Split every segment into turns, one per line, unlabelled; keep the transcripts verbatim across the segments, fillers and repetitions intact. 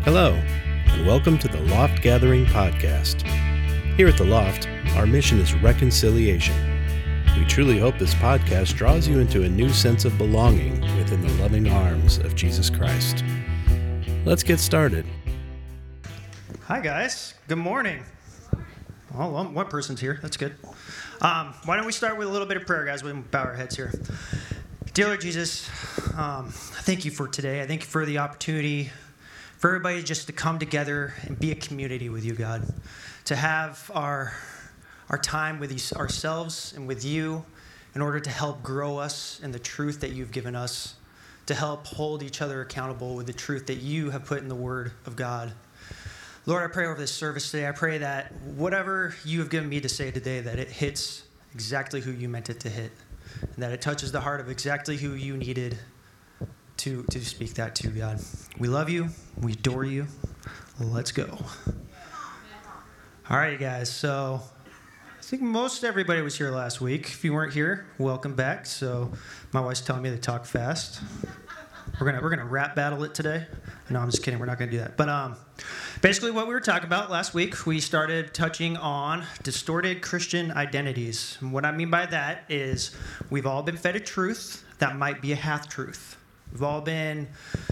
Hello, and welcome to the Loft Gathering Podcast. Here at the Loft, our mission is reconciliation. We truly hope this podcast draws you into a new sense of belonging within the loving arms of Jesus Christ. Let's get started.
Hi, guys. Good morning. Oh, well, one person's here. That's good. Um, why don't we start with a little bit of prayer, guys? We bow our heads here. Dear Lord Jesus, um, thank you for today. I thank you for the opportunity for everybody just to come together and be a community with you, God. To have our our time with these, ourselves and with you in order to help grow us in the truth that you've given us, to help hold each other accountable with the truth that you have put in the Word of God. Lord, I pray over this service today. I pray that whatever you have given me to say today, that it hits exactly who you meant it to hit, and that it touches the heart of exactly who you needed to, to speak that to, God. We love you. We adore you. Let's go. All right, you guys. So I think most everybody was here last week. If you weren't here, welcome back. So my wife's telling me to talk fast. We're gonna we're gonna rap battle it today. No, I'm just kidding. We're not gonna do that. But um, basically, what we were talking about last week, we started touching on distorted Christian identities. And what I mean by that is we've all been fed a truth that might be a half truth. We've all been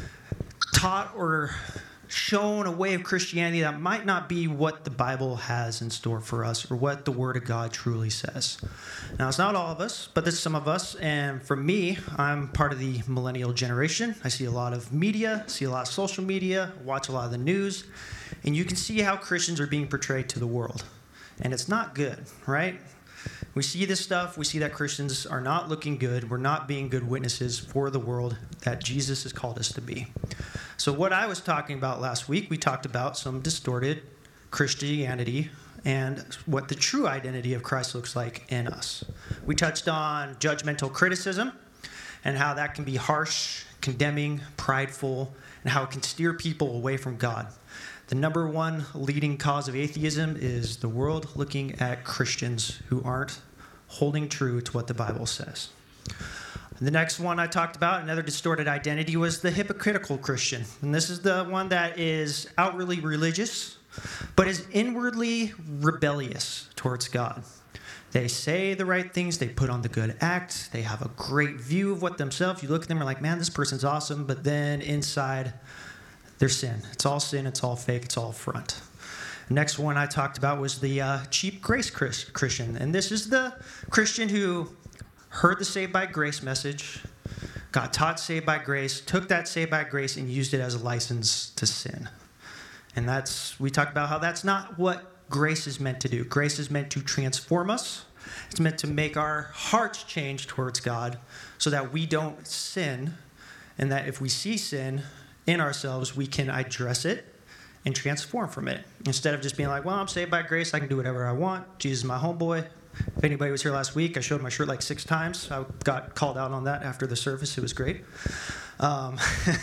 taught or shown a way of Christianity that might not be what the Bible has in store for us or what the Word of God truly says. Now, it's not all of us, but there's some of us. And for me, I'm part of the millennial generation. I see a lot of media, see a lot of social media, watch a lot of the news, and you can see how Christians are being portrayed to the world. And it's not good, right? We see this stuff. We see that Christians are not looking good. We're not being good witnesses for the world that Jesus has called us to be. So what I was talking about last week, we talked about some distorted Christianity and what the true identity of Christ looks like in us. We touched on judgmental criticism and how that can be harsh, condemning, prideful, and how it can steer people away from God. The number one leading cause of atheism is the world looking at Christians who aren't holding true to what the Bible says. The next one I talked about, another distorted identity, was the hypocritical Christian. And this is the one that is outwardly religious, but is inwardly rebellious towards God. They say the right things, they put on the good act, they have a great view of what themselves. You look at them and are like, man, this person's awesome, but then inside, they're sin. It's all sin, it's all fake, it's all front. The next one I talked about was the uh, cheap grace Christian. And this is the Christian who heard the saved by grace message, got taught saved by grace, took that saved by grace and used it as a license to sin. And that's, we talked about how that's not what grace is meant to do. Grace is meant to transform us. It's meant to make our hearts change towards God so that we don't sin, and that if we see sin in ourselves, we can address it and transform from it. Instead of just being like, well, I'm saved by grace, I can do whatever I want. Jesus is my homeboy. If anybody was here last week, I showed my shirt like six times. I got called out on that after the service. It was great. Um,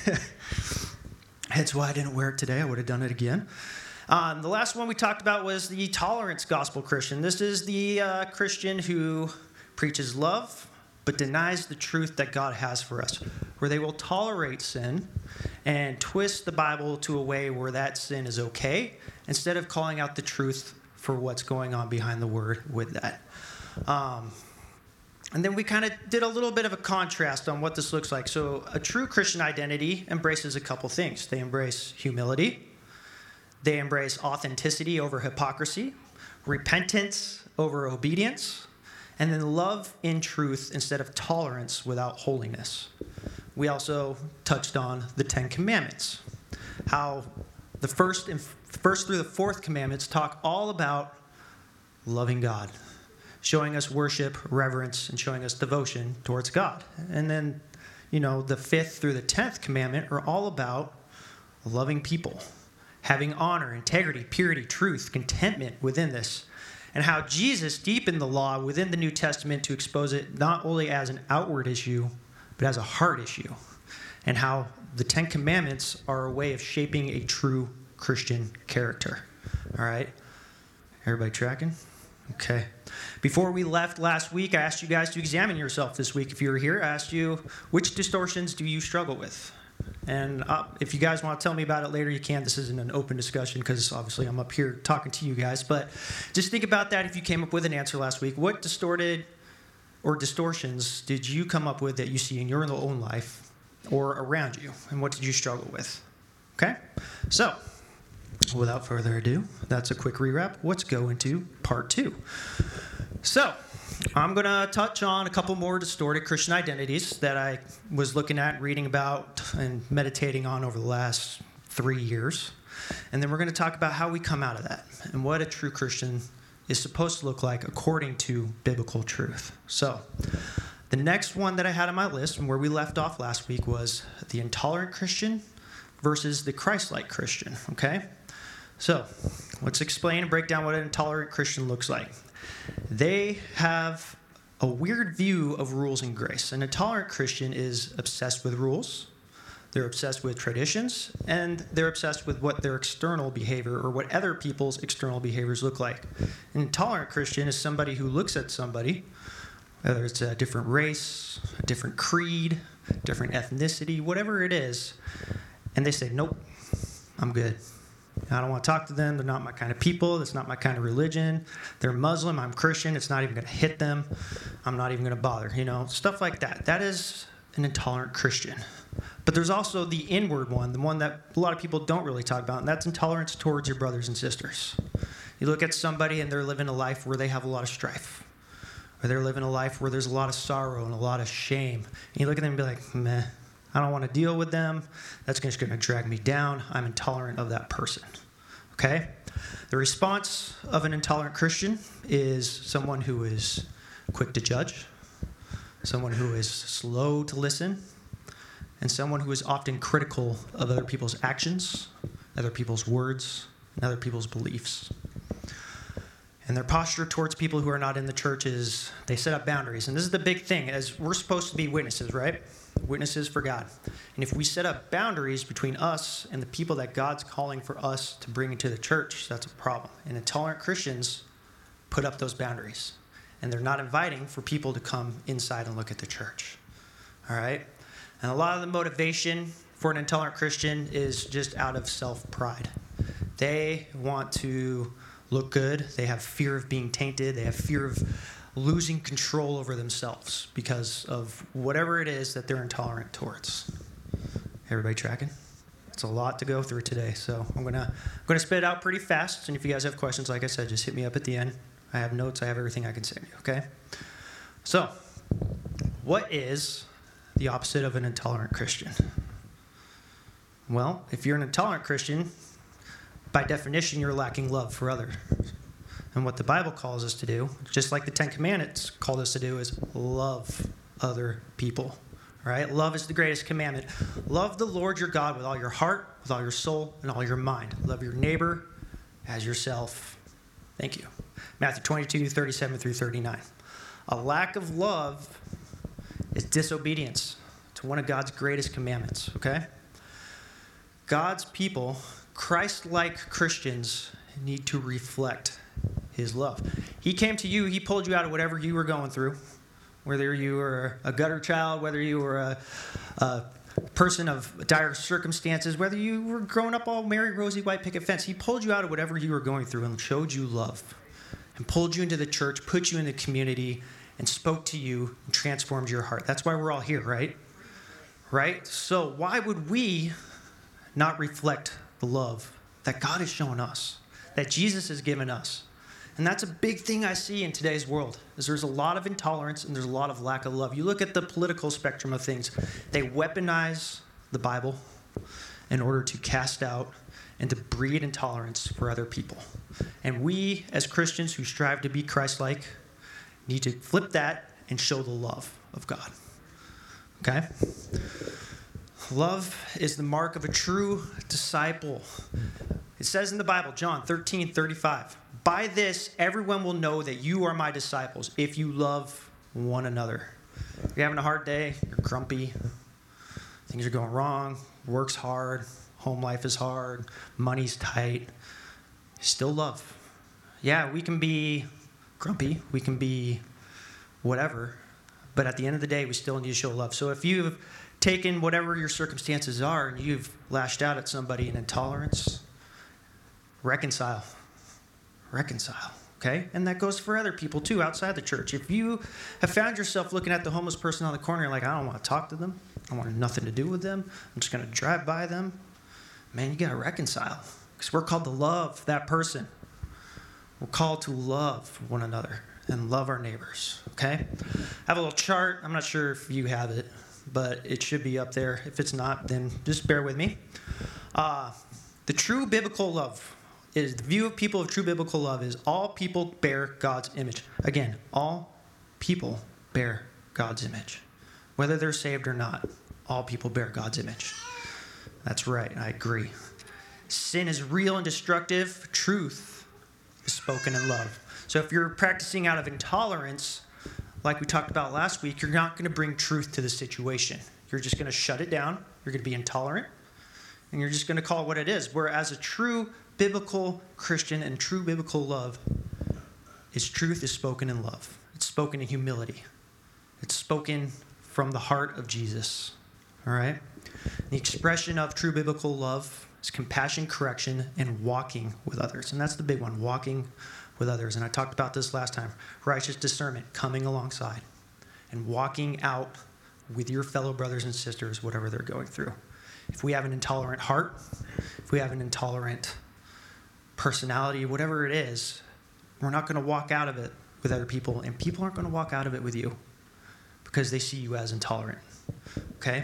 that's why I didn't wear it today. I would have done it again. Um, the last one we talked about was the tolerance gospel Christian. This is the uh, Christian who preaches love but denies the truth that God has for us, where they will tolerate sin and twist the Bible to a way where that sin is okay, instead of calling out the truth for what's going on behind the word with that. Um, and then we kind of did a little bit of a contrast on what this looks like. So a true Christian identity embraces a couple things. They embrace humility. They embrace authenticity over hypocrisy, repentance over obedience, and then love in truth instead of tolerance without holiness. We also touched on the Ten Commandments, how the first and first through the fourth commandments talk all about loving God, showing us worship, reverence, and showing us devotion towards God. And then, you know, the fifth through the tenth commandment are all about loving people, having honor, integrity, purity, truth, contentment within this. And how Jesus deepened the law within the New Testament to expose it not only as an outward issue, but as a heart issue. And how the Ten Commandments are a way of shaping a true Christian character. All right? Everybody tracking? Okay. Before we left last week, I asked you guys to examine yourself this week. If you were here, I asked you, which distortions do you struggle with? And uh, if you guys want to tell me about it later, you can. This isn't an open discussion because obviously I'm up here talking to you guys. But just think about that if you came up with an answer last week. What distorted or distortions did you come up with that you see in your own life or around you? And what did you struggle with? Okay? So, without further ado, that's a quick rewrap. Let's go into part two. So, I'm going to touch on a couple more distorted Christian identities that I was looking at, reading about, and meditating on over the last three years. And then we're going to talk about how we come out of that and what a true Christian is supposed to look like according to biblical truth. So, the next one that I had on my list and where we left off last week was the intolerant Christian versus the Christ-like Christian, okay? So, let's explain and break down what an intolerant Christian looks like. They have a weird view of rules and grace. An intolerant Christian is obsessed with rules, they're obsessed with traditions, and they're obsessed with what their external behavior or what other people's external behaviors look like. An intolerant Christian is somebody who looks at somebody, whether it's a different race, a different creed, different ethnicity, whatever it is, and they say, nope, I'm good. I don't want to talk to them. They're not my kind of people. That's not my kind of religion. They're Muslim. I'm Christian. It's not even going to hit them. I'm not even going to bother. You know, stuff like that. That is an intolerant Christian. But there's also the inward one, the one that a lot of people don't really talk about, and that's intolerance towards your brothers and sisters. You look at somebody and they're living a life where they have a lot of strife, or they're living a life where there's a lot of sorrow and a lot of shame. And you look at them and be like, meh, I don't want to deal with them. That's just going to drag me down. I'm intolerant of that person. Okay? The response of an intolerant Christian is someone who is quick to judge, someone who is slow to listen, and someone who is often critical of other people's actions, other people's words, and other people's beliefs. And their posture towards people who are not in the church is they set up boundaries. And this is the big thing, as we're supposed to be witnesses, right? Witnesses for God. And if we set up boundaries between us and the people that God's calling for us to bring into the church, that's a problem. And intolerant Christians put up those boundaries. And they're not inviting for people to come inside and look at the church. All right? And a lot of the motivation for an intolerant Christian is just out of self-pride. They want to look good. They have fear of being tainted. They have fear of losing control over themselves because of whatever it is that they're intolerant towards. Everybody tracking? It's a lot to go through today, so I'm gonna I'm gonna spit it out pretty fast. And if you guys have questions, like I said, just hit me up at the end. I have notes. I have everything I can send you. Okay. So, what is the opposite of an intolerant Christian? Well, if you're an intolerant Christian, by definition, you're lacking love for others. And what the Bible calls us to do, just like the Ten Commandments called us to do, is love other people. All right? Love is the greatest commandment. Love the Lord your God with all your heart, with all your soul, and all your mind. Love your neighbor as yourself. Thank you. Matthew twenty-two, thirty-seven through thirty-nine. A lack of love is disobedience to one of God's greatest commandments, okay? God's people, Christ-like Christians, need to reflect his love. He came to you, he pulled you out of whatever you were going through, whether you were a gutter child, whether you were a, a person of dire circumstances, whether you were growing up all merry, rosy, white picket fence. He pulled you out of whatever you were going through and showed you love and pulled you into the church, put you in the community, and spoke to you and transformed your heart. That's why we're all here, right? Right? So why would we not reflect the love that God has shown us, that Jesus has given us? And that's a big thing I see in today's world, is there's a lot of intolerance and there's a lot of lack of love. You look at the political spectrum of things. They weaponize the Bible in order to cast out and to breed intolerance for other people. And we, as Christians who strive to be Christ-like, need to flip that and show the love of God. Okay? Love is the mark of a true disciple. It says in the Bible, John thirteen thirty-five, by this everyone will know that you are my disciples if you love one another. You're having a hard day, you're grumpy, things are going wrong, work's hard, home life is hard, money's tight. Still love. Yeah, we can be grumpy, we can be whatever, but at the end of the day, we still need to show love. So if you've taken whatever your circumstances are and you've lashed out at somebody in intolerance, reconcile. Reconcile. Okay? And that goes for other people too outside the church. If you have found yourself looking at the homeless person on the corner, like, I don't want to talk to them. I want nothing to do with them. I'm just going to drive by them. Man, you got to reconcile. Because we're called to love that person. We're called to love one another and love our neighbors. Okay? I have a little chart. I'm not sure if you have it, but it should be up there. If it's not, then just bear with me. Uh, the true biblical love is the view of people of true biblical love is all people bear God's image. Again, all people bear God's image. Whether they're saved or not, all people bear God's image. That's right, I agree. Sin is real and destructive. Truth is spoken in love. So if you're practicing out of intolerance, like we talked about last week, you're not going to bring truth to the situation. You're just going to shut it down. You're going to be intolerant. And you're just going to call it what it is. Whereas a true biblical Christian and true biblical love is truth is spoken in love. It's spoken in humility. It's spoken from the heart of Jesus. All right? The expression of true biblical love is compassion, correction, and walking with others. And that's the big one, walking with others. And I talked about this last time. Righteous discernment, coming alongside and walking out with your fellow brothers and sisters, whatever they're going through. If we have an intolerant heart, if we have an intolerant personality, whatever it is, we're not going to walk out of it with other people, and people aren't going to walk out of it with you because they see you as intolerant. Okay?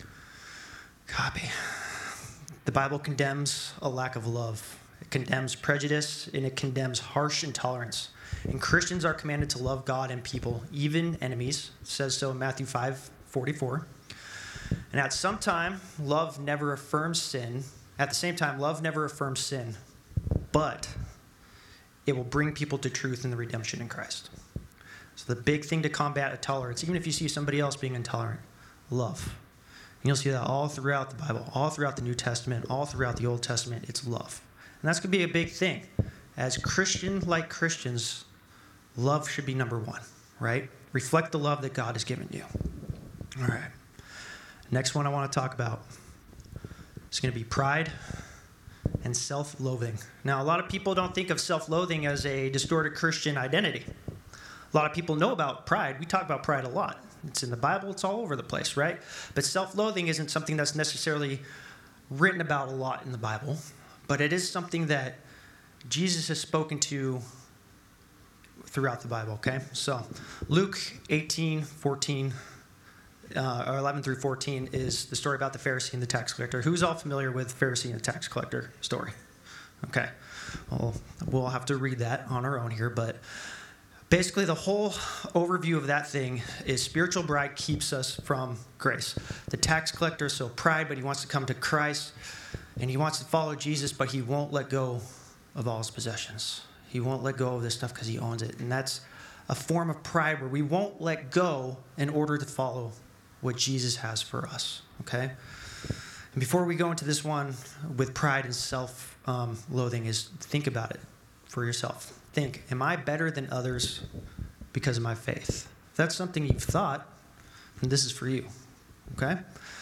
Copy. The Bible condemns a lack of love. It condemns prejudice, and it condemns harsh intolerance. And Christians are commanded to love God and people, even enemies. It says so in Matthew five forty-four. And at some time, love never affirms sin. At the same time, love never affirms sin, but it will bring people to truth and the redemption in Christ. So the big thing to combat intolerance, even if you see somebody else being intolerant, love. And you'll see that all throughout the Bible, all throughout the New Testament, all throughout the Old Testament, it's love. And that's going to be a big thing. As Christian-like Christians, love should be number one, right? Reflect the love that God has given you. All right. Next one I want to talk about is going to be pride and self-loathing. Now, a lot of people don't think of self-loathing as a distorted Christian identity. A lot of people know about pride. We talk about pride a lot. It's in the Bible. It's all over the place, right? But self-loathing isn't something that's necessarily written about a lot in the Bible, but it is something that Jesus has spoken to throughout the Bible, okay? So Luke eighteen fourteen Uh, or eleven through fourteen is the story about the Pharisee and the tax collector. Who's all familiar with the Pharisee and the tax collector story? Okay. Well, we'll have to read that on our own here, but basically the whole overview of that thing is spiritual pride keeps us from grace. The tax collector is so pride, but he wants to come to Christ, and he wants to follow Jesus, but he won't let go of all his possessions. He won't let go of this stuff because he owns it. And that's a form of pride where we won't let go in order to follow what Jesus has for us, okay? And before we go into this one with pride and self-loathing, um, is think about it for yourself. Think, am I better than others because of my faith? If that's something you've thought, then this is for you, okay?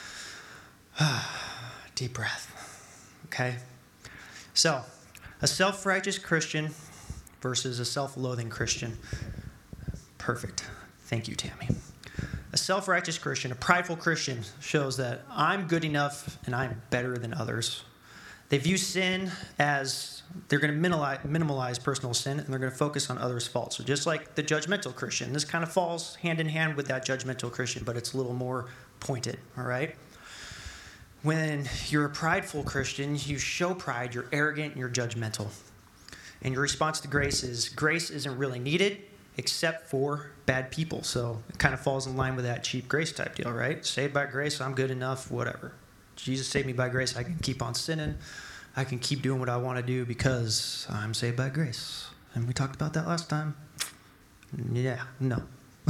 Deep breath, okay? So, a self-righteous Christian versus a self-loathing Christian. Perfect. Thank you, Tammy. A self-righteous Christian, a prideful Christian, shows that I'm good enough and I'm better than others. They view sin as they're going to minimalize, minimalize personal sin, and they're going to focus on others' faults. So just like the judgmental Christian, this kind of falls hand in hand with that judgmental Christian, but it's a little more pointed, all right? When you're a prideful Christian, you show pride, you're arrogant, and you're judgmental. And your response to grace is, grace isn't really needed, except for bad people. So it kind of falls in line with that cheap grace type deal, right? Saved by grace, I'm good enough, whatever. Jesus saved me by grace. I can keep on sinning. I can keep doing what I want to do because I'm saved by grace. And we talked about that last time. Yeah, no.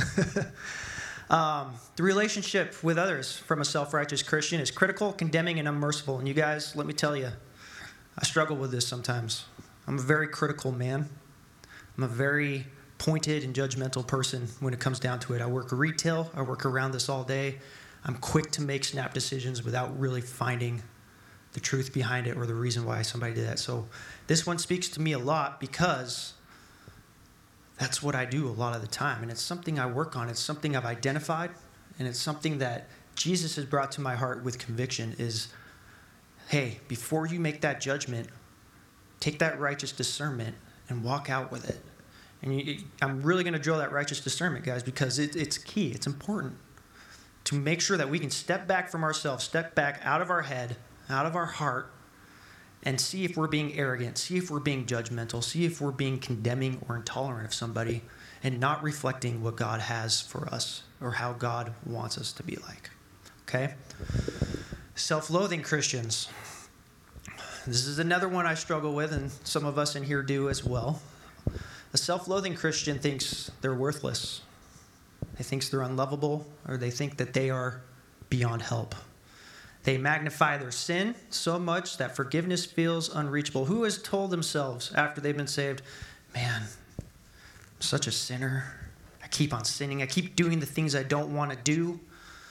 um, the relationship with others from a self-righteous Christian is critical, condemning, and unmerciful. And you guys, let me tell you, I struggle with this sometimes. I'm a very critical man. I'm a very pointed and judgmental person when it comes down to it. I work retail. I work around this all day. I'm quick to make snap decisions without really finding the truth behind it or the reason why somebody did that. So this one speaks to me a lot because that's what I do a lot of the time. And it's something I work on. It's something I've identified. And it's something that Jesus has brought to my heart with conviction is, hey, before you make that judgment, take that righteous discernment and walk out with it. And you, I'm really going to drill that righteous discernment, guys, because it, it's key. It's important to make sure that we can step back from ourselves, step back out of our head, out of our heart, and see if we're being arrogant, see if we're being judgmental, see if we're being condemning or intolerant of somebody, and not reflecting what God has for us or how God wants us to be like. Okay? Self-loathing Christians. This is another one I struggle with, and some of us in here do as well. A self-loathing Christian thinks they're worthless. They think they're unlovable, or they think that they are beyond help. They magnify their sin so much that forgiveness feels unreachable. Who has told themselves after they've been saved, man, I'm such a sinner. I keep on sinning. I keep doing the things I don't want to do.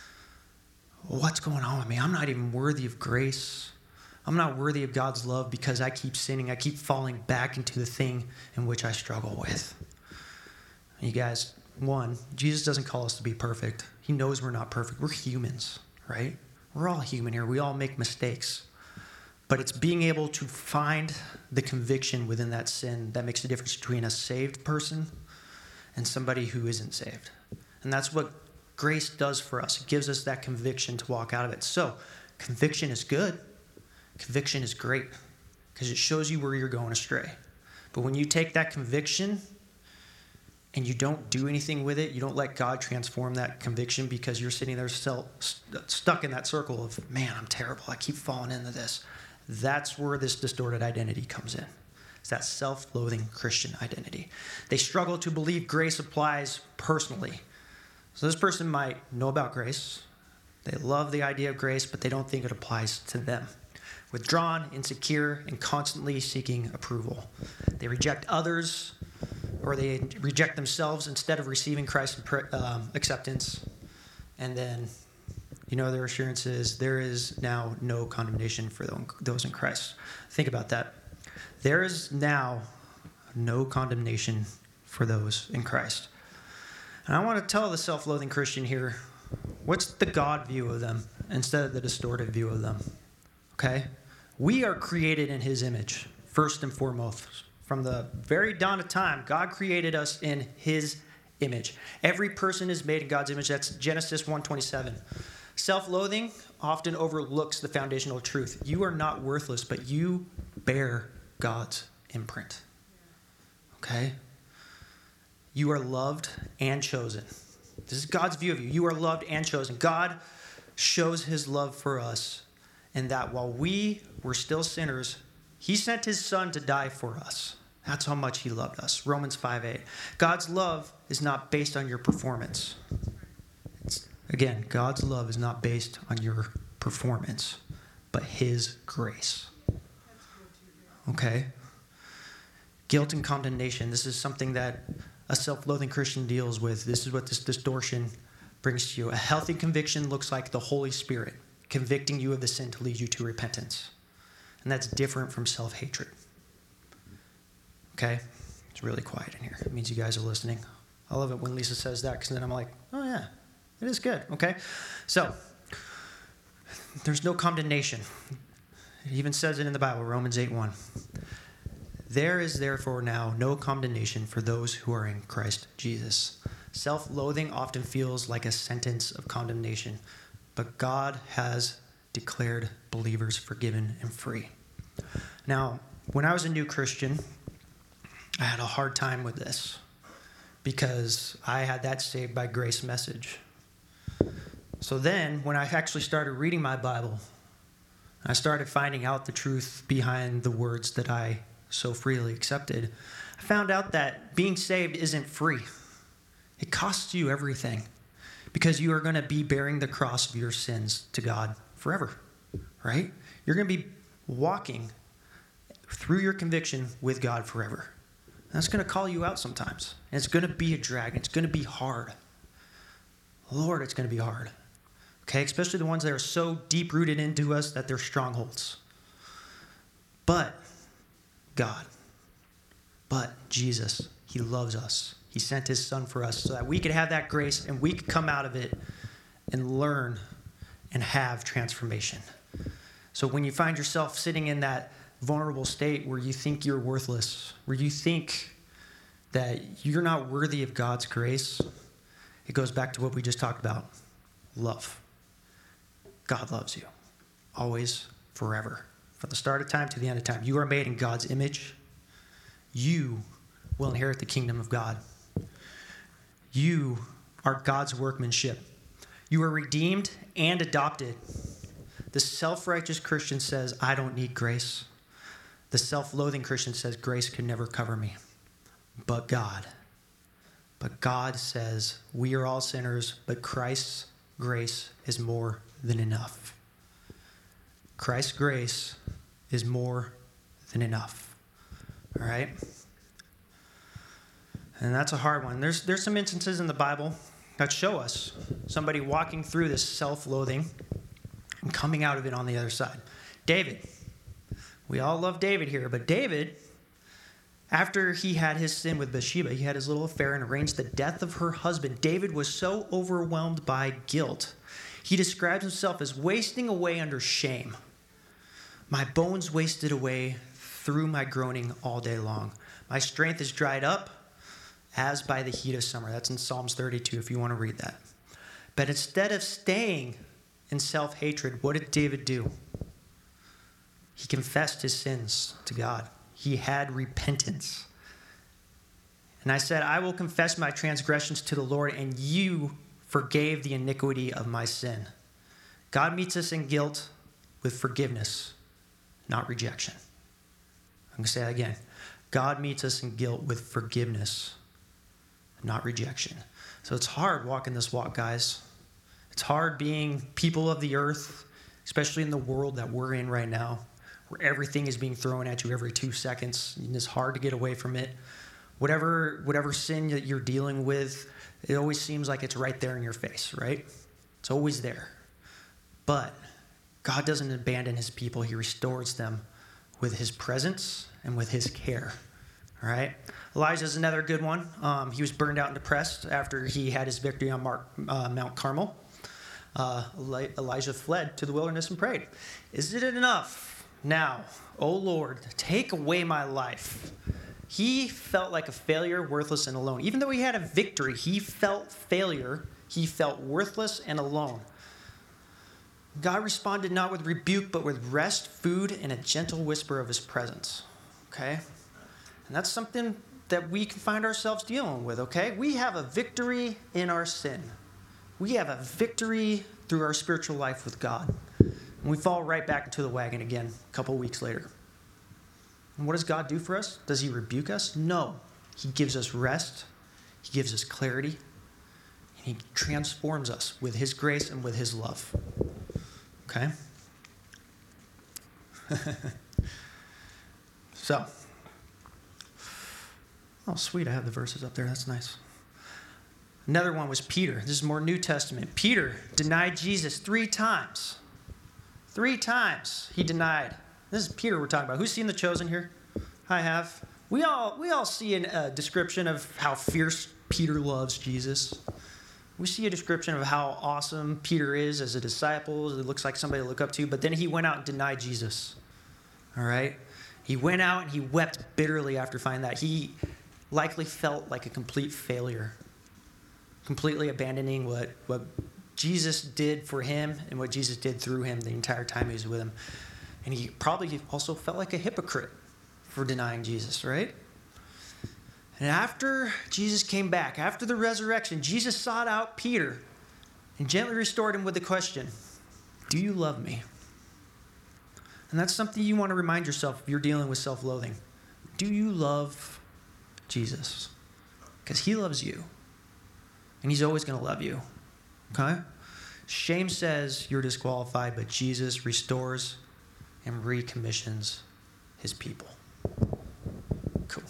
What's going on with me? I'm not even worthy of grace. I'm not worthy of God's love because I keep sinning. I keep falling back into the thing in which I struggle with. You guys, one, Jesus doesn't call us to be perfect. He knows we're not perfect. We're humans, right? We're all human here. We all make mistakes. But it's being able to find the conviction within that sin that makes the difference between a saved person and somebody who isn't saved. And that's what grace does for us. It gives us that conviction to walk out of it. So, conviction is good. Conviction is great because it shows you where you're going astray. But when you take that conviction and you don't do anything with it, you don't let God transform that conviction because you're sitting there still st- stuck in that circle of, man, I'm terrible. I keep falling into this. That's where this distorted identity comes in. It's that self-loathing Christian identity. They struggle to believe grace applies personally. So this person might know about grace. They love the idea of grace, but they don't think it applies to them. Withdrawn, insecure, and constantly seeking approval. They reject others, or they reject themselves instead of receiving Christ's um, acceptance. And then, you know, their assurance is there is now no condemnation for those in Christ. Think about that. There is now no condemnation for those in Christ. And I want to tell the self-loathing Christian here, what's the God view of them instead of the distorted view of them? Okay? We are created in his image, first and foremost. From the very dawn of time, God created us in his image. Every person is made in God's image. That's Genesis one twenty-seven. Self-loathing often overlooks the foundational truth. You are not worthless, but you bear God's imprint. Okay? You are loved and chosen. This is God's view of you. You are loved and chosen. God shows his love for us in that while we were still sinners, he sent his son to die for us. That's how much he loved us. Romans five eight. God's love is not based on your performance. It's, again, God's love is not based on your performance, but his grace. Okay? Guilt and condemnation. This is something that a self-loathing Christian deals with. This is what this distortion brings to you. A healthy conviction looks like the Holy Spirit convicting you of the sin to lead you to repentance. And that's different from self-hatred. Okay? It's really quiet in here. It means you guys are listening. I love it when Lisa says that because then I'm like, oh yeah, it is good. Okay? So, there's no condemnation. It even says it in the Bible, Romans eight one. There is therefore now no condemnation for those who are in Christ Jesus. Self-loathing often feels like a sentence of condemnation, but God has declared believers forgiven and free. Now, when I was a new Christian, I had a hard time with this because I had that saved by grace message. So then, when I actually started reading my Bible, I started finding out the truth behind the words that I so freely accepted. I found out that being saved isn't free. It costs you everything because you are going to be bearing the cross of your sins to God forever, right? You're going to be walking through your conviction with God forever. That's going to call you out sometimes. And it's going to be a drag. It's going to be hard. Lord, it's going to be hard. Okay, especially the ones that are so deep-rooted into us that they're strongholds. But God, but Jesus, he loves us. He sent his son for us so that we could have that grace and we could come out of it and learn and have transformation. So when you find yourself sitting in that vulnerable state where you think you're worthless, where you think that you're not worthy of God's grace, it goes back to what we just talked about. Love. God loves you. Always, forever. From the start of time to the end of time. You are made in God's image. You will inherit the kingdom of God. You are God's workmanship. You are redeemed and adopted. The self-righteous Christian says, I don't need grace. The self-loathing Christian says, grace could never cover me. But God. But God says, we are all sinners, but Christ's grace is more than enough. Christ's grace is more than enough. All right? And that's a hard one. There's, there's some instances in the Bible that show us somebody walking through this self-loathing and coming out of it on the other side. David. We all love David here, but David, after he had his sin with Bathsheba, he had his little affair and arranged the death of her husband. David was so overwhelmed by guilt. He describes himself as wasting away under shame. My bones wasted away through my groaning all day long. My strength is dried up as by the heat of summer. That's in Psalms thirty-two if you want to read that. But instead of staying in self-hatred, what did David do? He confessed his sins to God. He had repentance. And I said, I will confess my transgressions to the Lord, and you forgave the iniquity of my sin. God meets us in guilt with forgiveness, not rejection. I'm going to say that again. God meets us in guilt with forgiveness, not rejection. So it's hard walking this walk, guys. It's hard being people of the earth, especially in the world that we're in right now, where everything is being thrown at you every two seconds, and it's hard to get away from it. Whatever, whatever sin that you're dealing with, it always seems like it's right there in your face, right? It's always there. But God doesn't abandon his people. He restores them with his presence and with his care, all right? Elijah's another good one. Um, he was burned out and depressed after he had his victory on Mark, uh, Mount Carmel. Uh, Elijah fled to the wilderness and prayed, is it enough? Now, O Lord, take away my life. He felt like a failure, worthless, and alone. Even though he had a victory, he felt failure. He felt worthless and alone. God responded not with rebuke, but with rest, food, and a gentle whisper of his presence. Okay? And that's something that we can find ourselves dealing with, okay? We have a victory in our sin. We have a victory through our spiritual life with God. And we fall right back into the wagon again a couple weeks later. And what does God do for us? Does he rebuke us? No. He gives us rest. He gives us clarity. And he transforms us with his grace and with his love. Okay? So. Oh, sweet. I have the verses up there. That's nice. Another one was Peter. This is more New Testament. Peter denied Jesus three times. Three times he denied. This is Peter we're talking about. Who's seen The Chosen here? I have. We all we all see a uh, description of how fierce Peter loves Jesus. We see a description of how awesome Peter is as a disciple. It looks like somebody to look up to. But then he went out and denied Jesus. All right? He went out and he wept bitterly after finding that. He likely felt like a complete failure. Completely abandoning what, what Jesus did for him and what Jesus did through him the entire time he was with him. And he probably also felt like a hypocrite for denying Jesus, right? And after Jesus came back, after the resurrection, Jesus sought out Peter and gently restored him with the question, do you love me? And that's something you want to remind yourself if you're dealing with self-loathing. Do you love Jesus? Because he loves you. And he's always going to love you. Okay? Shame says you're disqualified, but Jesus restores and recommissions his people. Cool.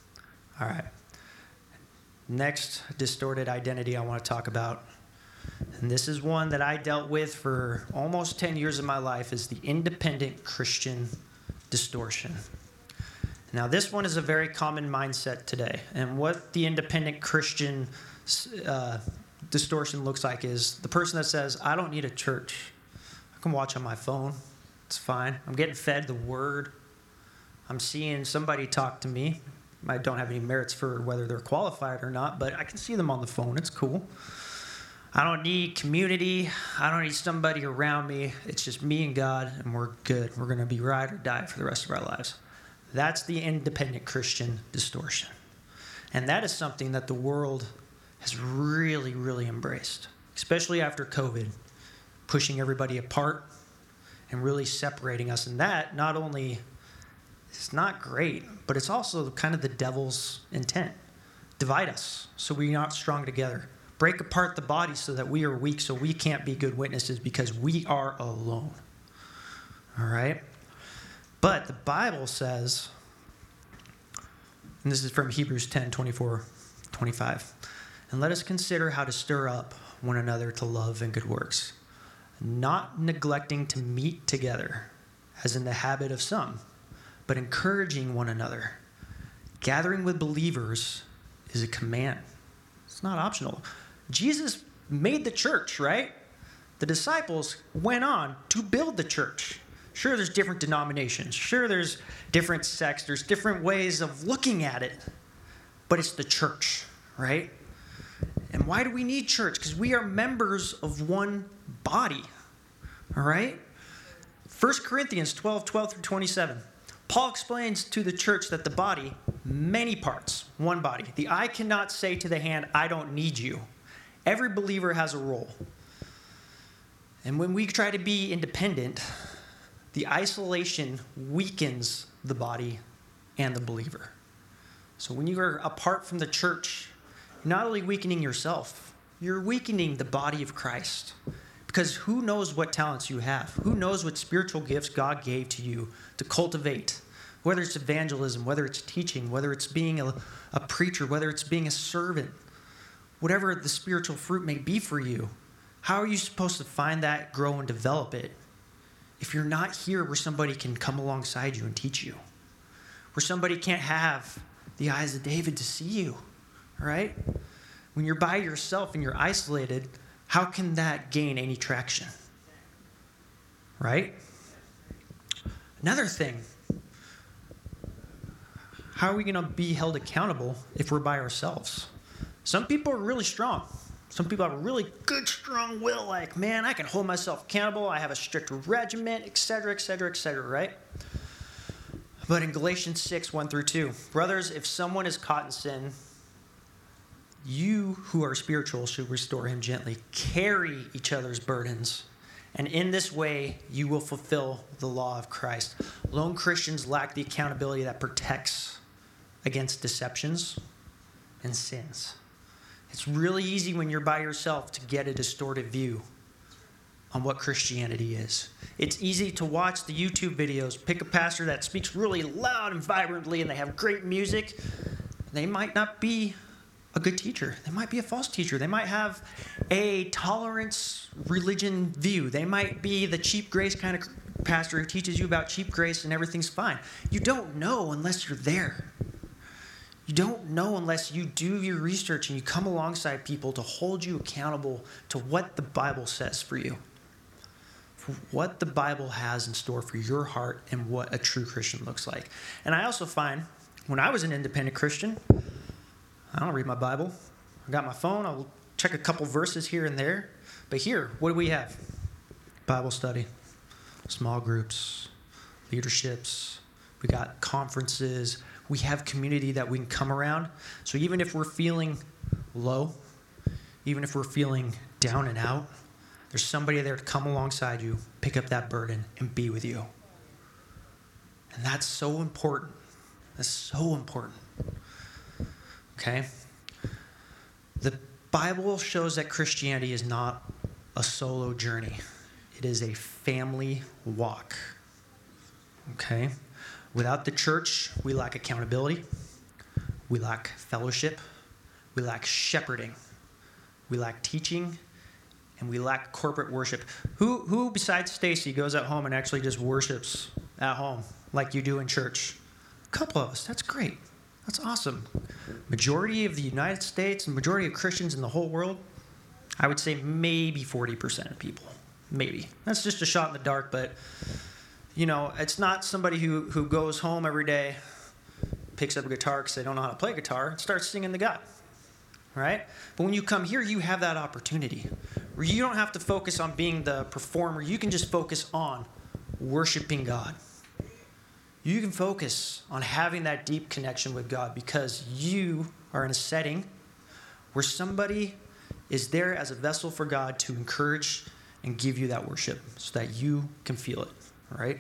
All right. Next distorted identity I want to talk about And this is one that I dealt with for almost ten years of my life, is the independent Christian distortion. Now, this one is a very common mindset today. And what the independent Christian uh, distortion looks like is the person that says, I don't need a church. I can watch on my phone. It's fine. I'm getting fed the word. I'm seeing somebody talk to me. I don't have any merits for whether they're qualified or not, but I can see them on the phone. It's cool. I don't need community. I don't need somebody around me. It's just me and God, and we're good. We're going to be ride or die for the rest of our lives. That's the independent Christian distortion. And that is something that the world has really, really embraced, especially after COVID, pushing everybody apart and really separating us. And that not only is not great, but it's also kind of the devil's intent. Divide us so we're not strong together. Break apart the body so that we are weak, so we can't be good witnesses because we are alone. All right? But the Bible says, and this is from Hebrews ten, twenty-four, twenty-five, and let us consider how to stir up one another to love and good works, not neglecting to meet together, as in the habit of some, but encouraging one another. Gathering with believers is a command. It's not optional. Jesus made the church, right? The disciples went on to build the church. Sure, there's different denominations. Sure, there's different sects. There's different ways of looking at it. But it's the church, right? And why do we need church? Because we are members of one body, all right? First Corinthians twelve, twelve through twenty-seven. Paul explains to the church that the body, many parts, one body. The eye cannot say to the hand, I don't need you. Every believer has a role. And when we try to be independent, the isolation weakens the body and the believer. So when you are apart from the church, you're not only weakening yourself, you're weakening the body of Christ. Because who knows what talents you have? Who knows what spiritual gifts God gave to you to cultivate? Whether it's evangelism, whether it's teaching, whether it's being a, a preacher, whether it's being a servant, whatever the spiritual fruit may be for you, how are you supposed to find that, grow, and develop it if you're not here where somebody can come alongside you and teach you? Where somebody can't have the eyes of David to see you, right? When you're by yourself and you're isolated, how can that gain any traction? Right? Another thing, how are we going to be held accountable if we're by ourselves? Some people are really strong. Some people have a really good, strong will, like, man, I can hold myself accountable. I have a strict regimen, et cetera, et cetera, et cetera, right? But in Galatians six, one through two, brothers, if someone is caught in sin, you who are spiritual should restore him gently. Carry each other's burdens. And in this way, you will fulfill the law of Christ. Lone Christians lack the accountability that protects against deceptions and sins. It's really easy when you're by yourself to get a distorted view on what Christianity is. It's easy to watch the YouTube videos, pick a pastor that speaks really loud and vibrantly, and they have great music. They might not be a good teacher. They might be a false teacher. They might have a tolerance religion view. They might be the cheap grace kind of pastor who teaches you about cheap grace and everything's fine. You don't know unless you're there. You don't know unless you do your research and you come alongside people to hold you accountable to what the Bible says for you, for what the Bible has in store for your heart and what a true Christian looks like. And I also find when I was an independent Christian, I don't read my Bible. I got my phone. I'll check a couple verses here and there. But here, what do we have? Bible study, small groups, leaderships. We got conferences. We have community that we can come around. So even if we're feeling low, even if we're feeling down and out, there's somebody there to come alongside you, pick up that burden, and be with you. And that's so important. That's so important. Okay? The Bible shows that Christianity is not a solo journey. It is a family walk. Okay? Without the church, we lack accountability. We lack fellowship. We lack shepherding. We lack teaching. and we lack corporate worship. Who, who besides Stacy goes at home and actually just worships at home like you do in church? A couple of us. That's great. That's awesome. Majority of the United States and majority of Christians in the whole world, I would say maybe forty percent of people. Maybe. That's just a shot in the dark, but, you know, it's not somebody who, who goes home every day, picks up a guitar because they don't know how to play guitar, and starts singing to God, right? But when you come here, you have that opportunity where you don't have to focus on being the performer. You can just focus on worshiping God. You can focus on having that deep connection with God because you are in a setting where somebody is there as a vessel for God to encourage and give you that worship so that you can feel it, all right?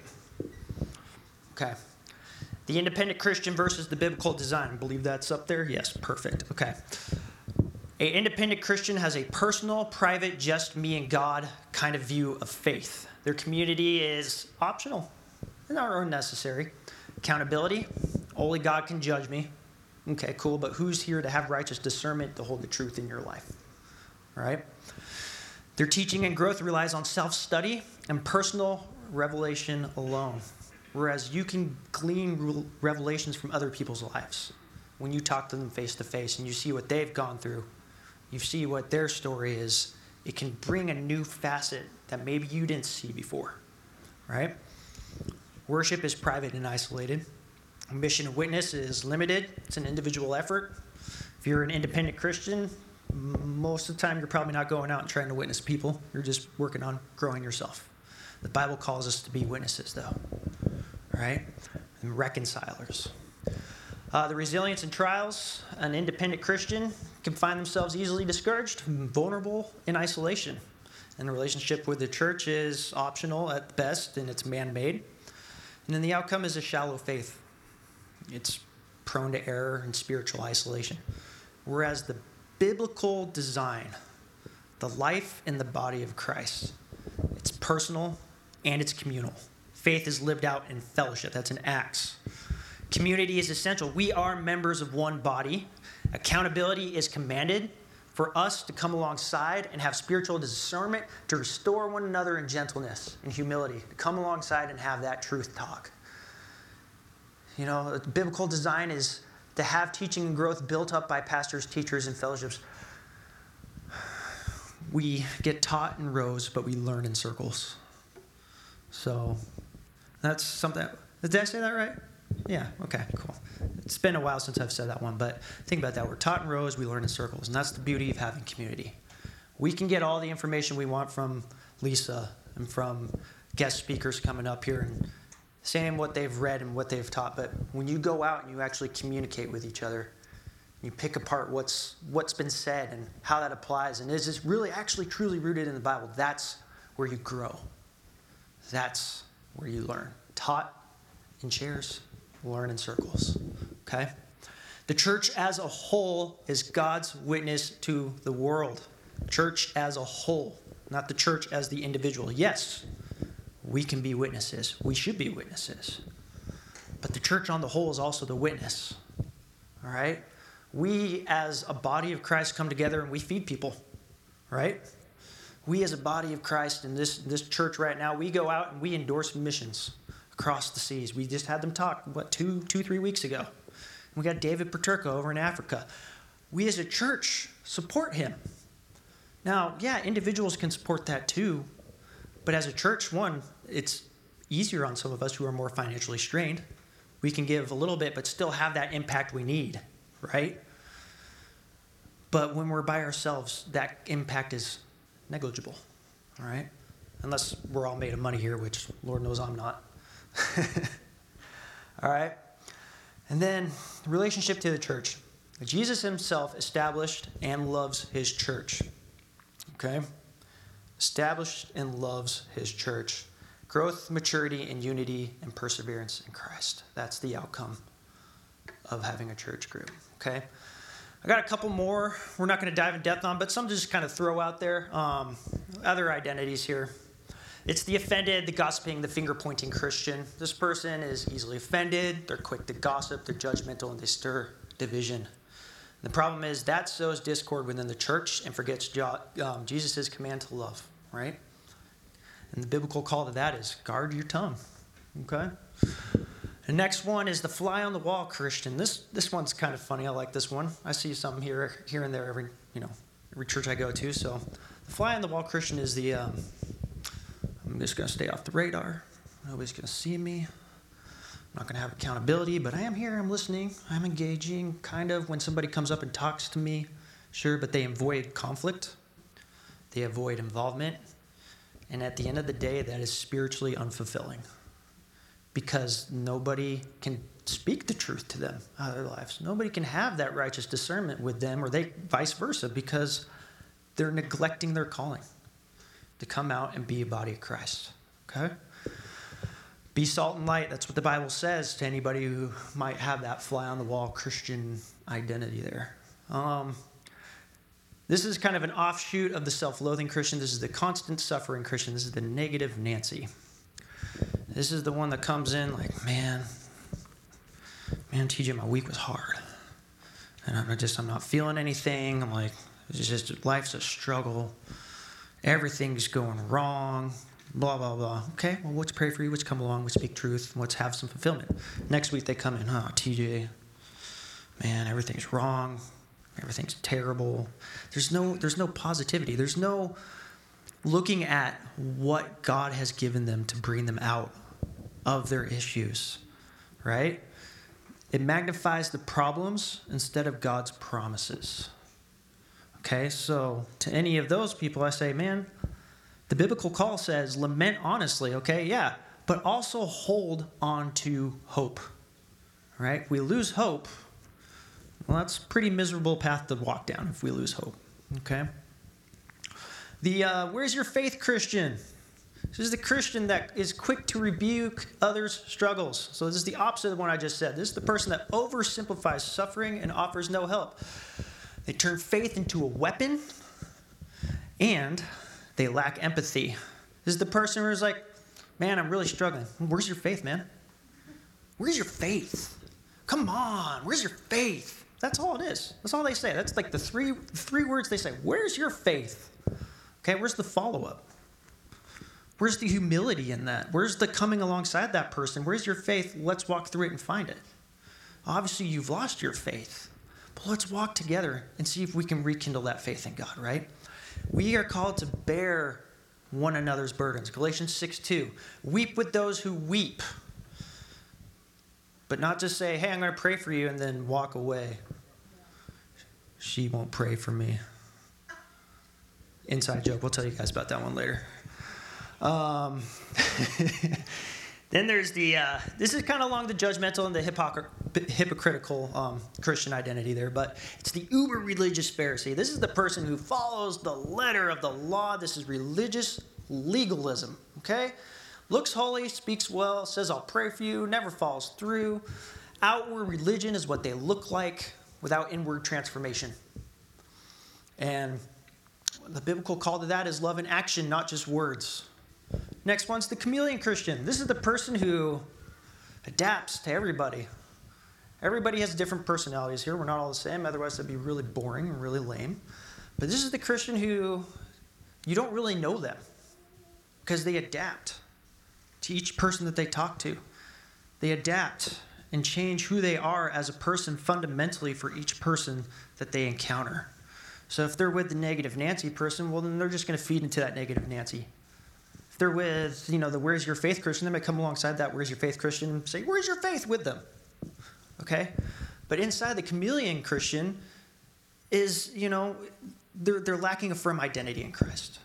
Okay. The independent Christian versus the biblical design. I believe that's up there? Yes, perfect. Okay. An independent Christian has a personal, private, just me and God kind of view of faith. Their community is optional. It's not unnecessary. Accountability. Only God can judge me. Okay, cool. But who's here to have righteous discernment to hold the truth in your life? All right? Their teaching and growth relies on self-study and personal revelation alone. Whereas you can glean revelations from other people's lives. When you talk to them face to face and you see what they've gone through, you see what their story is, it can bring a new facet that maybe you didn't see before, right? Worship is private and isolated. Mission and witness is limited. It's an individual effort. If you're an independent Christian, most of the time you're probably not going out and trying to witness people. You're just working on growing yourself. The Bible calls us to be witnesses, though. Right? And reconcilers. Uh, the resilience in trials, an independent Christian can find themselves easily discouraged, vulnerable in isolation. And the relationship with the church is optional at best, and it's man-made. And then the outcome is a shallow faith. It's prone to error and spiritual isolation. Whereas the biblical design, the life in the body of Christ, it's personal and it's communal. Faith is lived out in fellowship. That's in Acts. Community is essential. We are members of one body. Accountability is commanded for us to come alongside and have spiritual discernment to restore one another in gentleness and humility, to come alongside and have that truth talk. You know, biblical design is to have teaching and growth built up by pastors, teachers, and fellowships. We get taught in rows, but we learn in circles. So that's something. Did I say that right? Yeah, okay, cool. It's been a while since I've said that one, but think about that. We're taught in rows, we learn in circles, and that's the beauty of having community. We can get all the information we want from Lisa and from guest speakers coming up here and saying what they've read and what they've taught, but when you go out and you actually communicate with each other, you pick apart what's what's been said and how that applies, and is this really actually truly rooted in the Bible, that's where you grow. That's where you learn. Taught in chairs, learn in circles. Okay? The church as a whole is God's witness to the world. Church as a whole, not the church as the individual. Yes, we can be witnesses. We should be witnesses. But the church on the whole is also the witness. All right? We as a body of Christ come together and we feed people. Right? We as a body of Christ in this, this church right now, we go out and we endorse missions across the seas. We just had them talk, what, two, two, three weeks ago. We got David Paterka over in Africa. We as a church support him. Now, yeah, individuals can support that too, but as a church, one, it's easier on some of us who are more financially strained. We can give a little bit, but still have that impact we need, right? But when we're by ourselves, that impact is negligible, all right? Unless we're all made of money here, which Lord knows I'm not. All right? And then the relationship to the church. Jesus himself established and loves his church. Okay? Established and loves his church. Growth, maturity, and unity and perseverance in Christ. That's the outcome of having a church group. Okay? I got a couple more we're not going to dive in depth on, but some to just kind of throw out there. Um, other identities here. It's the offended, the gossiping, the finger-pointing Christian. This person is easily offended. They're quick to gossip. They're judgmental, and they stir division. And The problem is that sows discord within the church and forgets jo- um, Jesus' command to love, right? And the biblical call to that is guard your tongue, okay? The next one is the fly on the wall Christian. This this one's kind of funny. I like this one. I see some here here and there every you know every church I go to. So the fly on the wall Christian is the um, I'm just going to stay off the radar. Nobody's going to see me. I'm not going to have accountability, but I am here. I'm listening. I'm engaging. Kind of when somebody comes up and talks to me, sure, but they avoid conflict. They avoid involvement. And at the end of the day, that is spiritually unfulfilling because nobody can speak the truth to them out of their lives. Nobody can have that righteous discernment with them, or they vice versa, because they're neglecting their calling to come out and be a body of Christ. Okay? Be salt and light. That's what the Bible says to anybody who might have that fly on the wall Christian identity there. Um, this is kind of an offshoot of the self-loathing Christian. This is the constant suffering Christian. This is the negative Nancy. This is the one that comes in like, man, man, T J, my week was hard. And I'm just, I'm not feeling anything. I'm like, it's just, life's a struggle. Everything's going wrong. Blah, blah, blah. Okay, well, let's pray for you. Let's come along. Let's speak truth. Let's have some fulfillment. Next week they come in, oh, T J, man, everything's wrong. Everything's terrible. There's no, there's no positivity. There's no looking at what God has given them to bring them out of their issues, right? It magnifies the problems instead of God's promises. Okay, so to any of those people, I say, man, the biblical call says lament honestly, okay? Yeah, but also hold on to hope, right? If we lose hope, well, that's a pretty miserable path to walk down if we lose hope, okay? The uh, where's your faith Christian? This is the Christian that is quick to rebuke others' struggles. So this is the opposite of what I just said. This is the person that oversimplifies suffering and offers no help. They turn faith into a weapon, and they lack empathy. This is the person who's like, man, I'm really struggling. Where's your faith, man? Where's your faith? Come on, where's your faith? That's all it is. That's all they say. That's like the three three words they say. Where's your faith? Okay, where's the follow-up? Where's the humility in that? Where's the coming alongside that person? Where's your faith? Let's walk through it and find it. Obviously, you've lost your faith. But let's walk together and see if we can rekindle that faith in God, right? We are called to bear one another's burdens. Galatians six two. Weep with those who weep. But not just say, hey, I'm going to pray for you and then walk away. She won't pray for me. Inside joke. We'll tell you guys about that one later. Um, then there's the, uh, this is kind of along the judgmental and the hypocr- hypocritical um, Christian identity there, but it's the uber religious Pharisee. This is the person who follows the letter of the law. This is religious legalism, okay? Looks holy, speaks well, says I'll pray for you, never follows through. Outward religion is what they look like without inward transformation. And the biblical call to that is love in action, not just words. Next one's the chameleon Christian. This is the person who adapts to everybody. Everybody has different personalities here. We're not all the same. Otherwise, that'd be really boring and really lame. But this is the Christian who you don't really know them because they adapt to each person that they talk to. They adapt and change who they are as a person fundamentally for each person that they encounter. So if they're with the negative Nancy person, well, then they're just going to feed into that negative Nancy. If they're with, you know, the where's your faith Christian, they might come alongside that where's your faith Christian and say, where's your faith with them? Okay? But inside the chameleon Christian is, you know, they're, they're lacking a firm identity in Christ.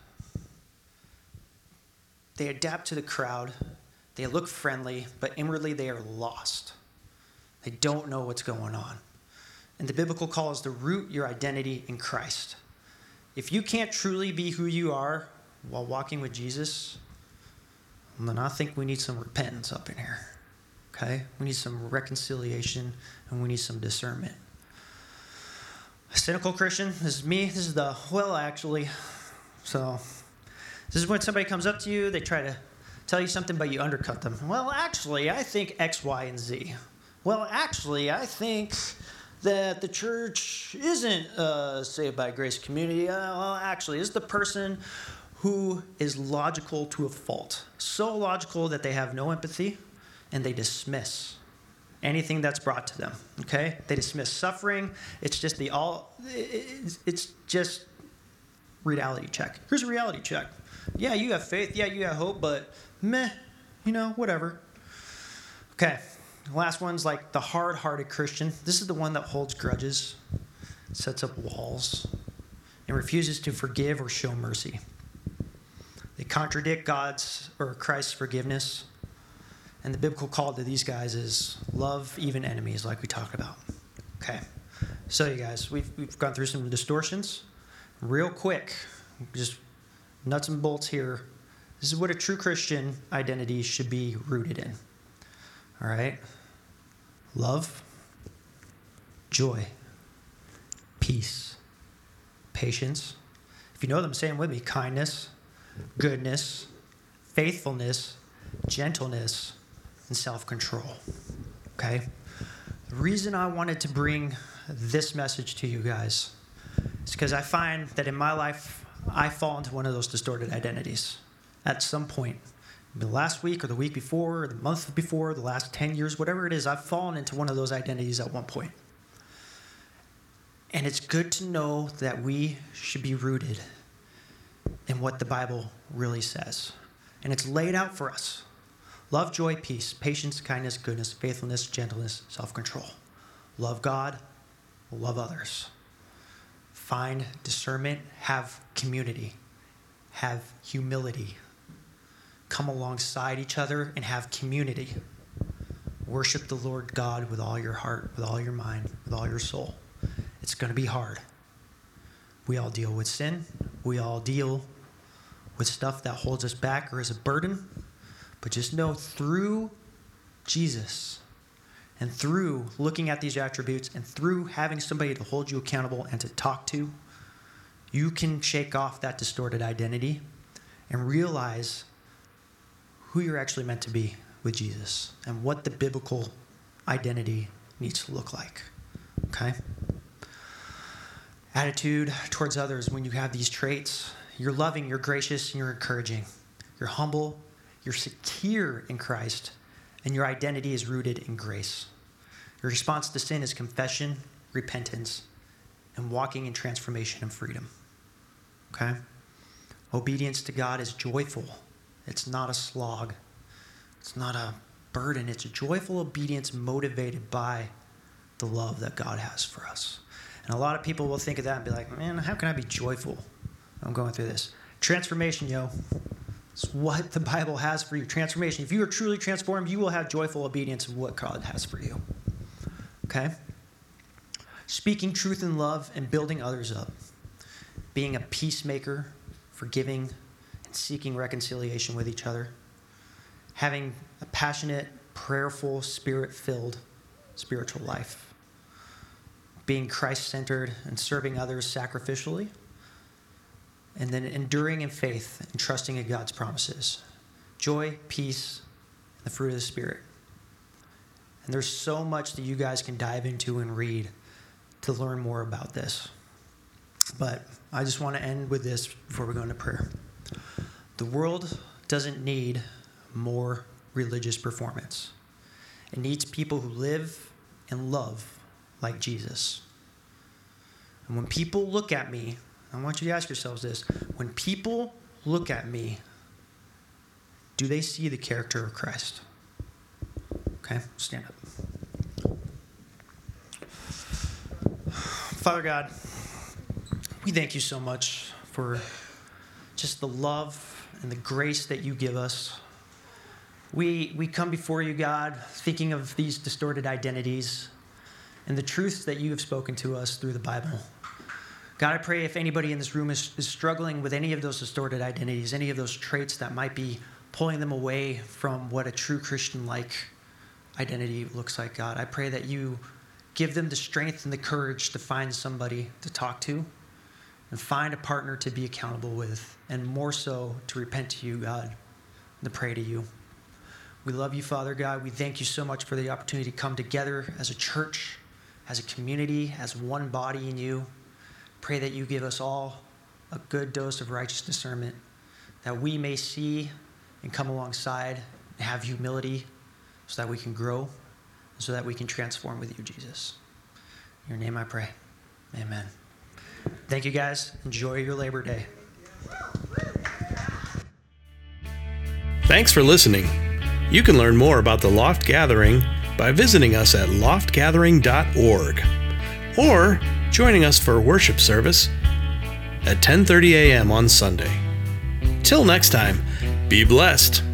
They adapt to the crowd. They look friendly, but inwardly they are lost. They don't know what's going on. And the biblical call is to root your identity in Christ. If you can't truly be who you are while walking with Jesus, then I think we need some repentance up in here. Okay? We need some reconciliation and we need some discernment. A cynical Christian, this is me. This is the, well, actually. So this is when somebody comes up to you, they try to tell you something, but you undercut them. Well, actually, I think X, Y, and Z. Well, actually, I think that the church isn't a saved by grace community. Uh, well, actually, is the person who is logical to a fault. So logical that they have no empathy and they dismiss anything that's brought to them, okay? They dismiss suffering. It's just the all, it's just reality check. Here's a reality check. Yeah, you have faith. Yeah, you have hope, but meh, you know, whatever. Okay, the last one's like the hard-hearted Christian. This is the one that holds grudges, sets up walls, and refuses to forgive or show mercy. They contradict God's or Christ's forgiveness. And the biblical call to these guys is love even enemies, like we talked about. Okay, so you guys, we've, we've gone through some distortions. Real quick, just nuts and bolts here. This is what a true Christian identity should be rooted in. All right? Love, joy, peace, patience. If you know them, say them with me. Kindness, goodness, faithfulness, gentleness, and self-control. Okay? The reason I wanted to bring this message to you guys is because I find that in my life, I fall into one of those distorted identities at some point. The last week or the week before or the month before, the last ten years, whatever it is, I've fallen into one of those identities at one point. And it's good to know that we should be rooted in what the Bible really says. And it's laid out for us. Love, joy, peace, patience, kindness, goodness, faithfulness, gentleness, self-control. Love God, love others. Find discernment, have community, have humility. Come alongside each other and have community. Worship the Lord God with all your heart, with all your mind, with all your soul. It's going to be hard. We all deal with sin. We all deal with stuff that holds us back or is a burden. But just know through Jesus and through looking at these attributes and through having somebody to hold you accountable and to talk to, you can shake off that distorted identity and realize who you're actually meant to be with Jesus and what the biblical identity needs to look like. Okay? Attitude towards others, when you have these traits, you're loving, you're gracious, and you're encouraging. You're humble, you're secure in Christ, and your identity is rooted in grace. Your response to sin is confession, repentance, and walking in transformation and freedom. Okay? Obedience to God is joyful. It's not a slog. It's not a burden. It's a joyful obedience motivated by the love that God has for us. And a lot of people will think of that and be like, man, how can I be joyful? I'm going through this. Transformation, yo. It's what the Bible has for you. Transformation. If you are truly transformed, you will have joyful obedience of what God has for you. Okay? Speaking truth in love and building others up. Being a peacemaker, forgiving, and seeking reconciliation with each other. Having a passionate, prayerful, spirit-filled spiritual life. Being Christ-centered and serving others sacrificially. And then enduring in faith and trusting in God's promises. Joy, peace, and the fruit of the Spirit. And there's so much that you guys can dive into and read to learn more about this. But I just want to end with this before we go into prayer. The world doesn't need more religious performance. It needs people who live and love like Jesus. And when people look at me, I want you to ask yourselves this. When people look at me, do they see the character of Christ? Okay, stand up. Father God, we thank you so much for just the love and the grace that you give us. We, we come before you, God, thinking of these distorted identities and the truths that you have spoken to us through the Bible. God, I pray if anybody in this room is, is struggling with any of those distorted identities, any of those traits that might be pulling them away from what a true Christian-like identity looks like, God, I pray that you give them the strength and the courage to find somebody to talk to and find a partner to be accountable with, and more so to repent to you, God, and to pray to you. We love you, Father God. We thank you so much for the opportunity to come together as a church as a community, as one body in you. Pray that you give us all a good dose of righteous discernment, that we may see and come alongside and have humility so that we can grow, so that we can transform with you, Jesus. In your name I pray. Amen. Thank you, guys. Enjoy your Labor Day.
Thanks for listening. You can learn more about the Loft Gathering by visiting us at loft gathering dot org or joining us for worship service at ten thirty a.m. on Sunday. Till next time, be blessed.